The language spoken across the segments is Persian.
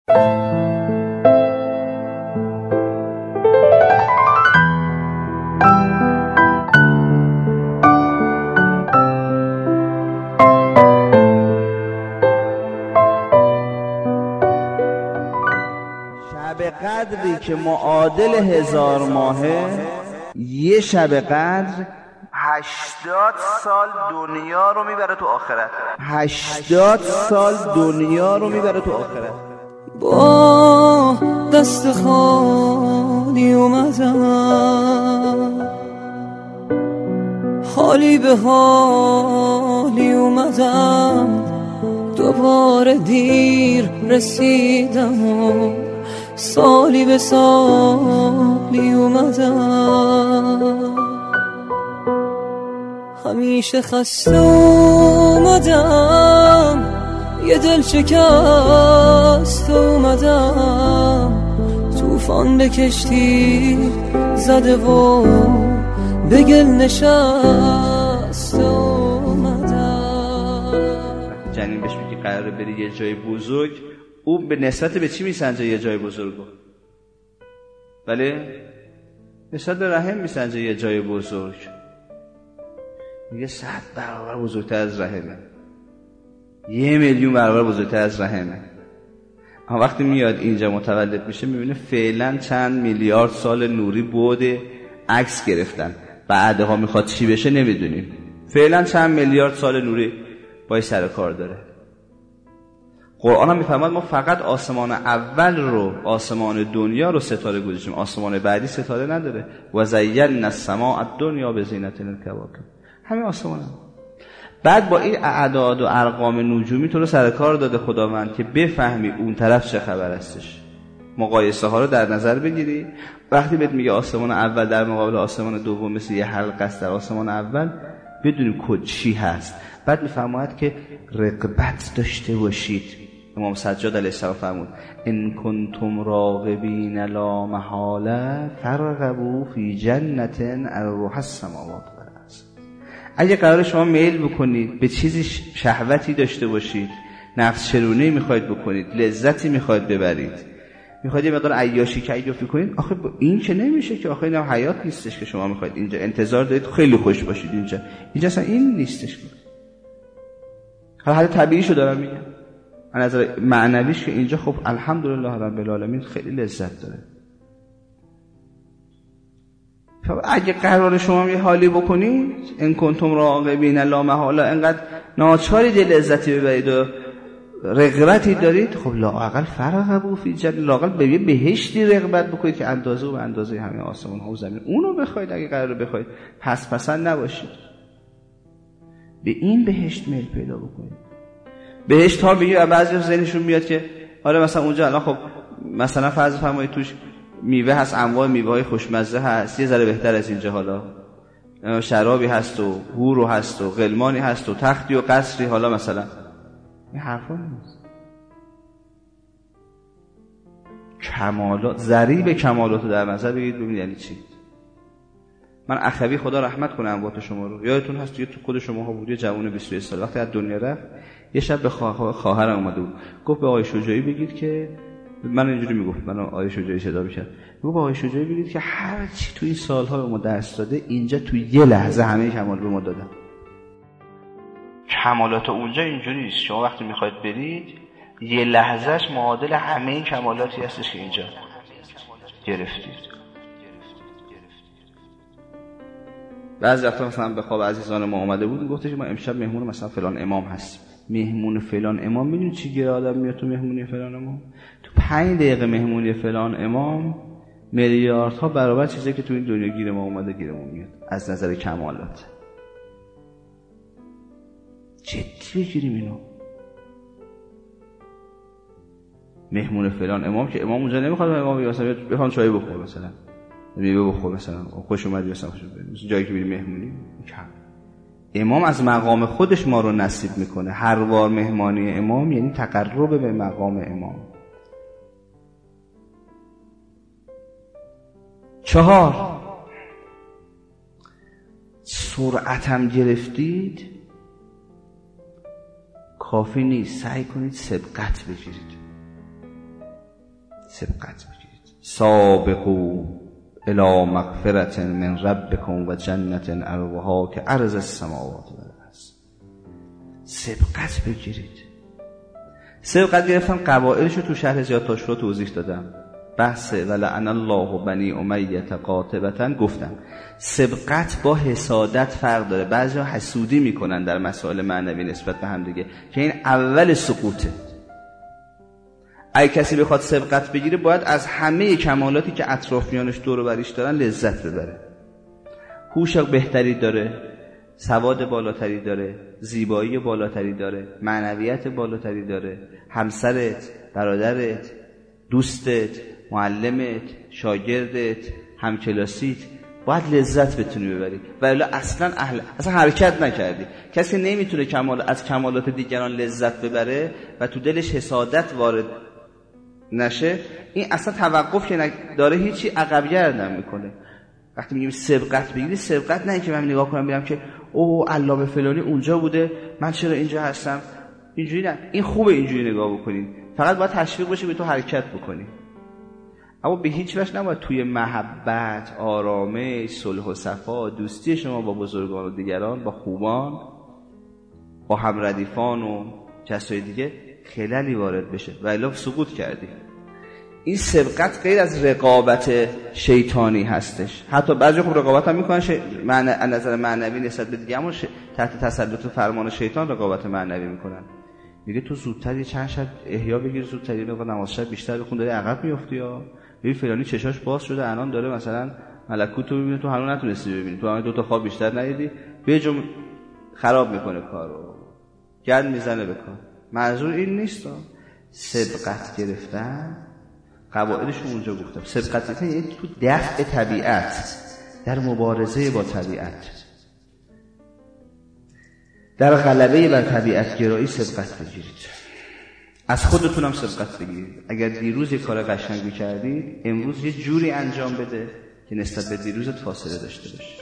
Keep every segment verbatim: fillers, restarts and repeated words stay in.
شب قدری که معادل هزار ماهه، یه شب قدر هشتاد سال دنیا رو میبره تو آخرت. هشتاد سال دنیا رو میبره تو آخرت. با دست خالی اومدم، حالی به حالی اومدم، دوباره دیر رسیدم و سالی به سالی اومدم. همیشه خسته اومدم، یه دل شکست اومدم، طوفان به کشتی زده و به گل نشست اومدم. جنین بهش میگه قراره بری یه جای بزرگ، او به نسبت به چی میسنجه یه جای بزرگو؟ بله؟ نسبت به رحم میسنجه یه جای بزرگ. میگه صد برابر بزرگتر از رحمه، یه میلیون برابر بزرگتر از رحمه. اما وقتی میاد اینجا متولد میشه میبینه فعلا چند میلیارد سال نوری بعد عکس گرفتن، بعدها میخواد چی بشه نمیدونیم. فعلا چند میلیارد سال نوری باید سر کار داره. قرآن هم میفرماد ما فقط آسمان اول رو، آسمان دنیا رو ستاره گذاشتیم، آسمان بعدی ستاره نداره. و زینا السماء الدنیا بزینة الکواکب. همین آسمان هم. بعد با این اعداد و ارقام نجومی تو رو سر کار داده خداوند که بفهمی اون طرف چه خبر هستش، مقایسه ها رو در نظر بگیری. وقتی بهت میگه آسمان اول در مقابل آسمان دوم مثل یه حلقه است در آسمان اول، بدونیم کد چی هست. بعد میفرماید که رغبت داشته باشید. امام سجاد علیه السلام فرمود ان کنتم راغبین لا محاله فرغبوا فی جنة ارواح السماوات والارض. اگه قرار شما میل بکنید به چیزی شهوتی داشته باشید، نفس چرونه‌ای میخواید بکنید، لذتی میخواید ببرید، میخواید یه مقدار عیاشی کیفی کنید، آخه این که نمیشه که، آخه اینم حیات نیستش که شما میخواید اینجا انتظار دارید خیلی خوش باشید اینجا. اینجا اصلا این نیستش. حالا حالا طبیعیشو دارم میگم، از نظر معنویش که اینجا خب الحمدلله رب العالمین خیلی لذت داره. خب اگه قرار شما یه حالی بکنید، ان کنتم راغبین لا محاله، انقدر ناچارید لذتی ببرید و رغبتی دارید، خب لااقل فرغبوا فی جنة، لااقل به یه بهشتی رغبت بکنید که اندازه و به اندازه همه آسمان ها و زمین اونو بخواید. اگه قرار بخواید پس پسند نباشید، به این بهشت میل پیدا بکنید. بهشت ها میگه بعضی ذهنشون میاد که آره مثلا اونجا الان خب مثلا فرض فرمایید توش میوه هست، انواع میوه های خوشمزه هست، یه ذره بهتر از اینجا، حالا شرابی هست و حور هست و غلمانی هست و تختی و قصری، حالا مثلا این حرفا نیست. کمالات، ضریب کمالات رو در نظر بگیرید ببینید یعنی چی. من اخوی خدا رحمت کنه اموات شما رو، یادتون هست یه تو خود شما ها بود یه جوان بیست و یک سال وقتی از دنیا رفت، یه شب به خواهرم اومده بود، گفت به آقای شجاعی بگید که، من اینجوری میگفت، من آقای شجاعی صدا می‌کرد، گفت به آقای شجاعی بگید که هر چی تو این سال‌ها به ما درس داده اینجا تو یه لحظه همه کمال به ما دادن. کمالات اونجا اینجوری نیست. شما وقتی میخواید برید یه لحظهش معادل همه این کمالاتی هستش که اینجا گرفتید. بعضی وقتا مثلا به خواب عزیزان ما اومده بود، گفتش ما امشب مهمون مثلا فلان امام هستیم. مهمون فلان امام، میدونی چی گیر آدم میاد تو مهمونی فلان امام؟ تو پنج دقیقه مهمونی فلان امام میلیاردها برابر چیزی که تو این دنیا گیر ما اومده گیرمون میاد از نظر کمالات. جدی بگیریم اینو. مهمون فلان امام که امام اونجا نمیخواد امام مثلا بخوام چای بخور، مثلا میوه بخور، مثلا خوش اومدی، مثلا خوش اومدی، جایی که میری مهمونی کم. امام از مقام خودش ما رو نصیب میکنه. هر بار مهمانی امام یعنی تقرب به مقام امام. چهار، سرعتم گرفتید کافی نیست، سعی کنید سبقت بگیرید. سبقت بگیرید. سابقوا الی مغفرة من ربکم و جنة عرضها کعرض السماوات و الارض. سبقت بگیرید. سبقت گرفتم قواعدش رو تو شرح زیادتاش رو توضیح دادم. بحث ولعن الله بنی امیه قاطبة گفتم. سبقت با حسادت فرق داره. بعضیا حسودی میکنن در مسائل معنوی نسبت به هم دیگه که این اول سقوطه. اگه کسی بخواد سبقت بگیره باید از همه کمالاتی که اطرافیانش دور و بریش دارن لذت ببره. هوش بهتری داره، سواد بالاتری داره، زیبایی بالاتری داره، معنویت بالاتری داره، همسرت، برادرت، دوستت، معلمت، شاگردت، همکلاسیت باید لذت بتونی ببری و الا اصلا اهل اصلا حرکت نکردی. کسی نمیتونه کمال از کمالات دیگران لذت ببره و تو دلش حسادت وارد نشه، این اصلا توقف که داره هیچی عقب گردن میکنه. وقتی میگیم سبقت بگیری، سبقت نه که من نگاه کنم ببینم که اوه علامه فلانی اونجا بوده من چرا اینجا هستم، اینجوری نه. این خوبه اینجوری نگاه بکنید، فقط باید تشویق بشه به تو حرکت بکنی. اما به هیچ وجه نباید توی محبت، آرامش، صلح و صفا، دوستی شما با بزرگان و دیگران، با خوبان، با همردیفان و کسای دیگه خللی وارد بشه و الا سقوط کردی. این سبقت غیر از رقابت شیطانی هستش. حتی بعضی خوب رقابت هم میکنن ش... معنی... از نظر معنوی نسبت به دیگه، اما ش... تحت تسلط فرمان شیطان رقابت معنوی میکنن. میگه تو زودتر یه چند شب احیا بگیر، زودتر یه مقدار نماز شب بیشتر بخون، داری عقب میافتی. یا ببین فلانی چشاش باز شده الان داره مثلا ملکوت رو میبینه، تو هنوز نتونستی ببینی، تو همین دو تا خواب بیشتر ندیدی، به جم خراب میکنه کارو، گند میزنه به کار. منظور این نیست. سبقت گرفتن قواعدش رو اونجا گفتم. سبقت یعنی تو دفع طبیعت، در مبارزه با طبیعت، در غلبه بر طبیعت گرایی سبقت بگیرید. از خودتونم سبقت بگیرید. اگر دیروز یک کار قشنگی کردید، امروز یه جوری انجام بده که نسبت به دیروزت فاصله داشته باشه.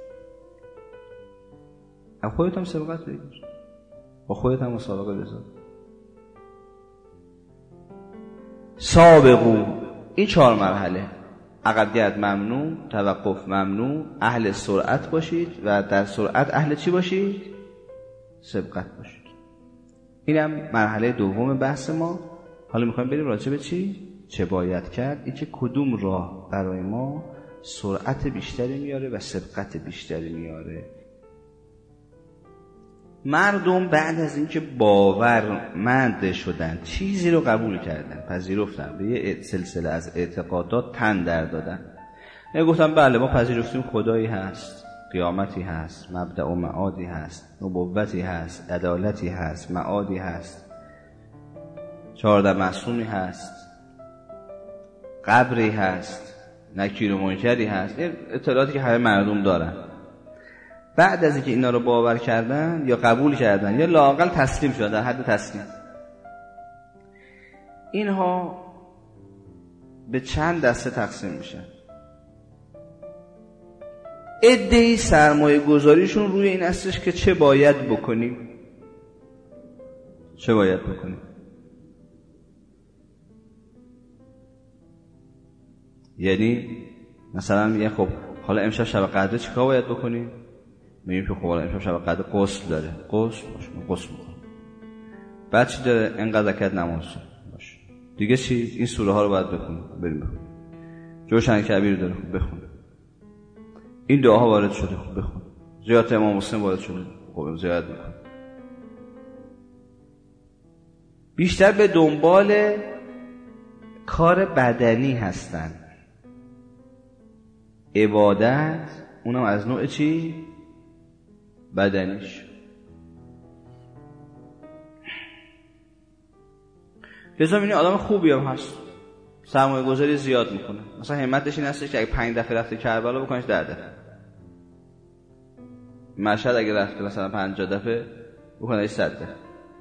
از خودتم سبقت بگیر، با خودت هم مسابقه بذار. سابقو، این چهار مرحله: عقبگرد ممنوع، توقف ممنوع، اهل سرعت باشید و در سرعت اهل چی باشید؟ سبقت باشید. اینم مرحله دوم بحث ما. حالا میخوایم بریم راجع به چی؟ چه باید کرد؟ این که کدوم راه برای ما سرعت بیشتری میاره و سبقت بیشتری میاره. مردم بعد از اینکه باورمند شدن، چیزی رو قبول کردن، پذیرفتن، به یه سلسله از اعتقادات تن در دادن. نه گفتم بله ما پذیرفتیم خدایی هست، قیامتی هست، مبدأ و معادی هست، نبوتی هست، عدالتی هست، معادی هست، چهارده معصومی هست، قبری هست، نکیر و منکری هست. این اطلاعاتی که همه مردم دارن. بعد از اینکه اینا رو باور کردن یا قبول کردن یا لااقل تسلیم شدن، در حد تسلیم، اینها به چند دسته تقسیم میشن. عده‌ای سرمایه گذاریشون روی این هستش که چه باید بکنیم، چه باید بکنیم. یعنی مثلا میگه خب حالا امشب شب قدر چیکار باید بکنیم؟ میگیم که خب حالا امشب شب قدر غسل داره، غسل باشه، غسل میکنیم. بعد چی داره؟ اینقدر زکات نماز باشه. دیگه چی؟ این سوره ها رو باید بخونیم، بریم بخونیم. جوشن کبیر داره، خوب بخونیم. این دعاها وارد شده، خوب بخون. زیارت امام حسین وارد شده، خوب زیارت بکن. بیشتر به دنبال کار بدنی هستن. عبادت اونم از نوع چی؟ بدنیش. لذا این آدم خوبی هم هست، سرمایه گذاری زیاد میکنه. مثلا همتش این هستش که اگه پنج دفعه رفته کربلا بکنش ده دفعه. مشهد اگه رفته مثلا پنجاه دفعه بکنش صد دفعه.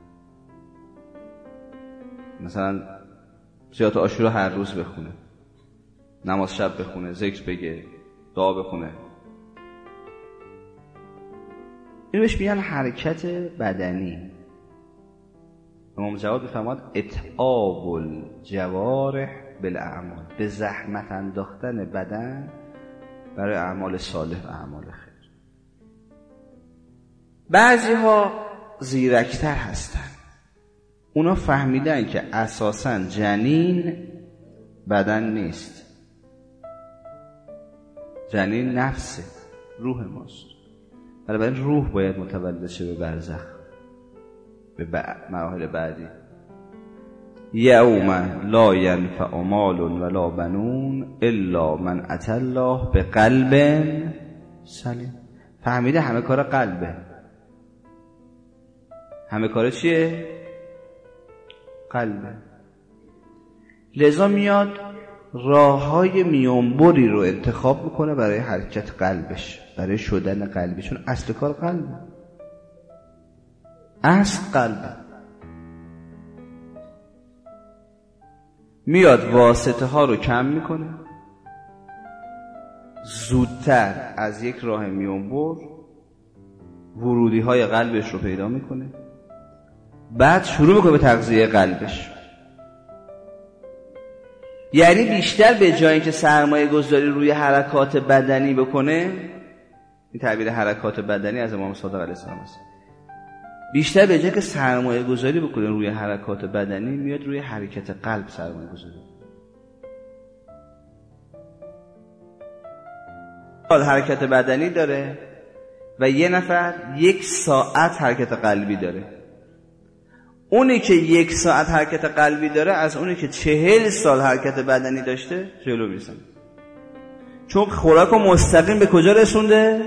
مثلا زیارت عاشورا هر روز بخونه، نماز شب بخونه، ذکر بگه، دعا بخونه. این بهش میگن حرکت بدنی. امام جواد میفرماد اتعاب الجوارح بالاعمال، به زحمت انداختن بدن برای اعمال صالح و اعمال خیر. بعضی ها زیرکتر هستن، اونا فهمیدن که اساساً جنین بدن نیست، جنین نفسه، روح ماست. بنابراین روح باید متولد شه به برزخ، به مراحل بعدی. یوم لا ینفع مال ولا بنون الا من اتى الله بقلب سلیم. فهمیده همه کار قلبه، همه کار چیه؟ قلبه. لذا میاد راههای میانبری رو انتخاب میکنه برای حرکت قلبش، برای شدن قلبی، چون اصل کار قلبه، اصل قلبه. میاد واسطه ها رو کم میکنه، زودتر از یک راه میانبر ورودی های قلبش رو پیدا میکنه، بعد شروع میکنه به تغذیه قلبش. یعنی بیشتر به جای اینکه سرمایه گذاری روی حرکات بدنی بکنه، این تعبیر حرکات بدنی از امام صادق علیه السلام است، بیشتر به جای که سرمایه گذاری بکنه روی حرکات بدنی، میاد روی حرکت قلب سرمایه گذاری. حرکت بدنی داره و یه نفر یک ساعت حرکت قلبی داره. اونی که یک ساعت حرکت قلبی داره از اونی که چهل سال حرکت بدنی داشته جلو میرسن، چون خوراک رو مستقیم به کجا رسونده؟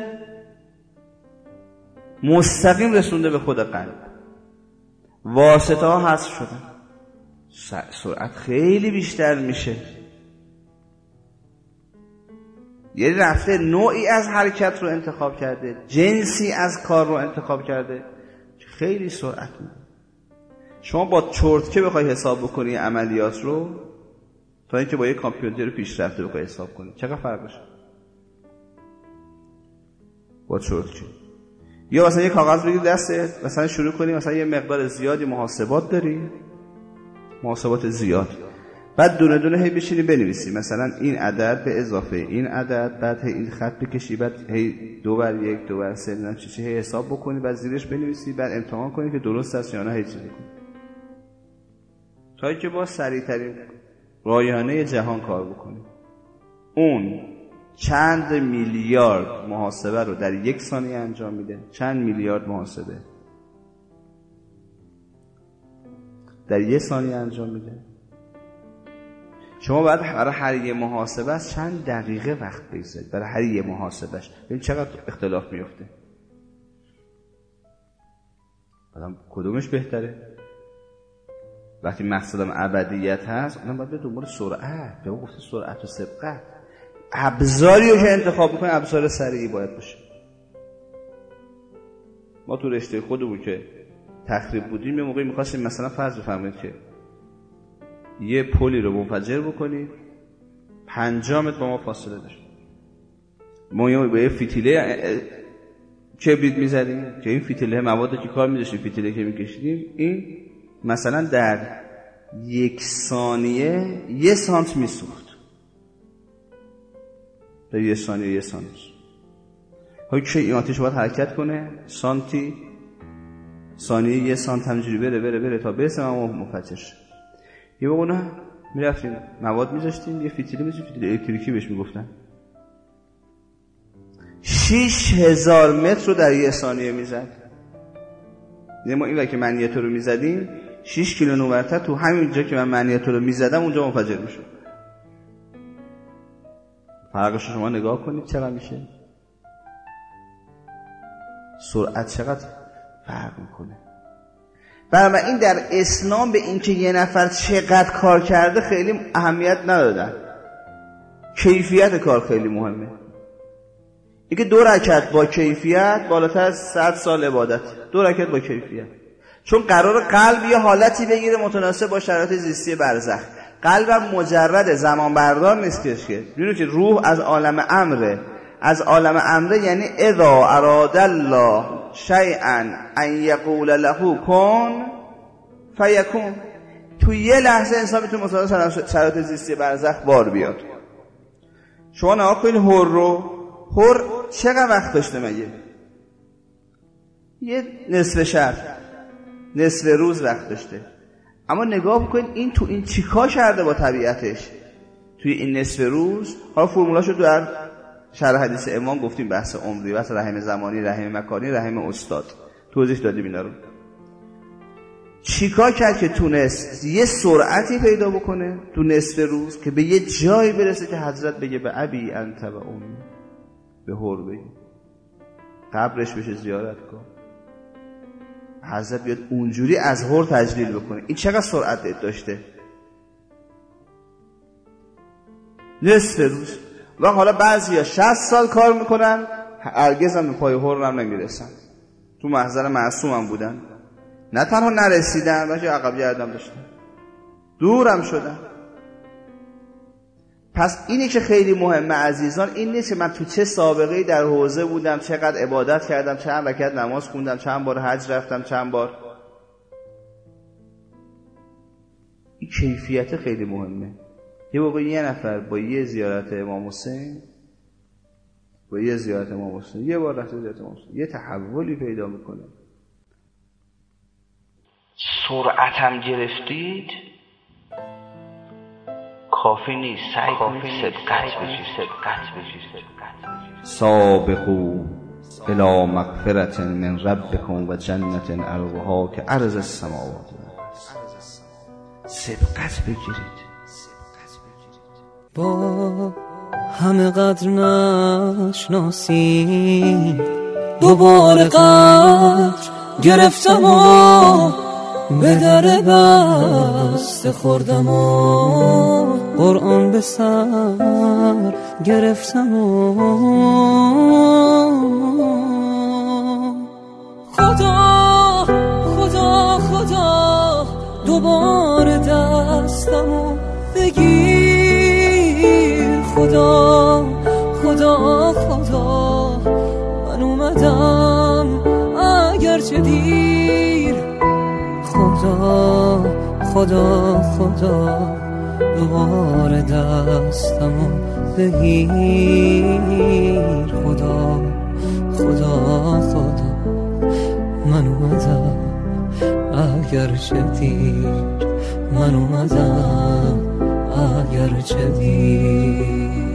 مستقیم رسونده به خود قلب. واسطه ها حذف شدن، سرعت خیلی بیشتر میشه. یعنی رفته نوعی از حرکت رو انتخاب کرده، جنسی از کار رو انتخاب کرده، خیلی سرعت میده. شما با چرتکه بخوای حساب بکنی عملیات رو تا اینکه با یک کامپیوتر پیشرفته بخوای حساب کنی، چقدر فرقشه با چرتکه؟ یا مثلا یه کاغذ بگیر دستت، مثلا شروع کنی، مثلا یه مقدار زیادی محاسبات داری، محاسبات زیاد، بعد دونه دونه هی بشینی بنویسی، مثلا این عدد به اضافه این عدد، بعد هی این خط بکشی، بعد هی دو بر یک دو بر سه نه چیزی هی حساب بکنی، بعد زیرش بنویسی، بعد امتحان کنی که درست است یا نه، هی چیزی کنی تا اینکه با سریع ترین رایانه جهان کار بکنی. اون چند میلیارد محاسبه رو در یک ثانیه انجام میده، چند میلیارد محاسبه در یک ثانیه انجام میده. شما باید برای هر یه محاسبه از چند دقیقه وقت بگذارید برای هر یه محاسبهش. ببین چقدر اختلاف میفته. آدم کدومش بهتره؟ وقتی مقصدم ابدیت هست، اونم باید به دنبال سرعت، به گفته سرعت و سبقت. ابزاری رو که انتخاب بکنی ابزار سریعی باید باشه. ما تو رشته خودمون که تخریب بودیم یه موقعی می‌خواستیم مثلا فرض بفرمایید که یه پلی رو منفجر بکنید، پنجاه متر با ما فاصله داشت. ما یه فتیله کبریت می‌زدیم که این فتیله موادی که کار می‌داشتیم، فتیله که می‌کشیدیم، این مثلا در یک ثانیه یه سانت می‌سوخت. در یک ثانیه یه سانت. حالا که این آتش باید حرکت کنه، سانتی ثانیه یه سانت همینجوری بره بره بره تا برسه ما منفجر شه. یه موقع نه میرفتیم مواد میذاشتیم، یه فتیله میذاشتیم، فتیله الکتریکی بهش میگفتن، شش هزار متر رو در یه ثانیه میزد. یعنی ما این وقت که منیتور رو میزدیم شش کیلو ورتر تو همین جا که من منیتور رو میزدم اونجا منفجر میشد. فرقش رو شما نگاه کنید چقدر میشه، سرعت چقدر فرق میکنه. برای این در اسلام به این که یه نفر چقدر کار کرده خیلی اهمیت ندادن، کیفیت کار خیلی مهمه. اینکه دو رکعت با کیفیت بالاتر از صد سال عبادت، دو رکعت با کیفیت، چون قرار قلب یه حالتی بگیره متناسب با شرایط زیستی برزخ. قلبم مجرد زمان بردار نیست که میدونی که روح از عالم امره، از عالم امره یعنی اذا اراد الله شیئا ان یقول له کن فیکون، تو یه لحظه انسان میتونه مطابق شرایط زیستی برزخ بار بیاد. شما نگاه کنید هور رو، هور چقدر وقت داشته مگه؟ یه نصف شب، نصف روز وقت داشته. اما نگاه بکنید این تو این چیکار کرده با طبیعتش توی این نصف روز. حالا فرمولاشو در شرح حدیث امام گفتیم، بحث عمری، بحث رحم زمانی، رحم مکانی، رحم استاد، توضیح دادیم اینا رو. چیکار کرد که تونست یه سرعتی پیدا بکنه تو نصف روز که به یه جایی برسه که حضرت بگه به ابی انت و امی، به هور بگه قبرش بشه زیارت کن، حضرت بیاد اونجوری از هور تجلیل بکنه. این چقدر سرعت داشته؟ نصف روز. و حالا بعضیا شصت سال کار میکنن هرگز هم به پای هور هم نمیرسن، تو محضر معصوم هم بودن، نه تنها نرسیدن بلکه عقب گردن داشتن، دورم شدن. پس اینی که خیلی مهمه عزیزان، این نیست که من تو چه سابقه‌ای در حوزه بودم، چقدر عبادت کردم، چند رکعت نماز خوندم، چند بار حج رفتم، چند بار. این کیفیت خیلی مهمه. یه موقع یه نفر با یه زیارت امام حسین، با یه زیارت امام حسین، یه بار رفته زیارت امام حسین، یه تحولی پیدا میکنه. سرعتم گرفتید کافی نیست، سعی کنید صدقت بشید، صدقت بشید، صدقت بشید. سابقوا الی مغفرة من ربکم و جنة عرضها کعرض السماوات والارض. صدقت بگیرید. با همه قدر نشناسی دوباره قدر گرفتم و به در بسته خوردم و قرآن به سر گرفتم و خدا خدا خدا دوباره دستمو بگیر، خدا خدا خدا من اومدم اگرچه دیر، خدا خدا خدا دوباره دستمو بگیر، خدا خدا خدا من اومدم اگرچه دیر، من اومدم اگرچه دیر.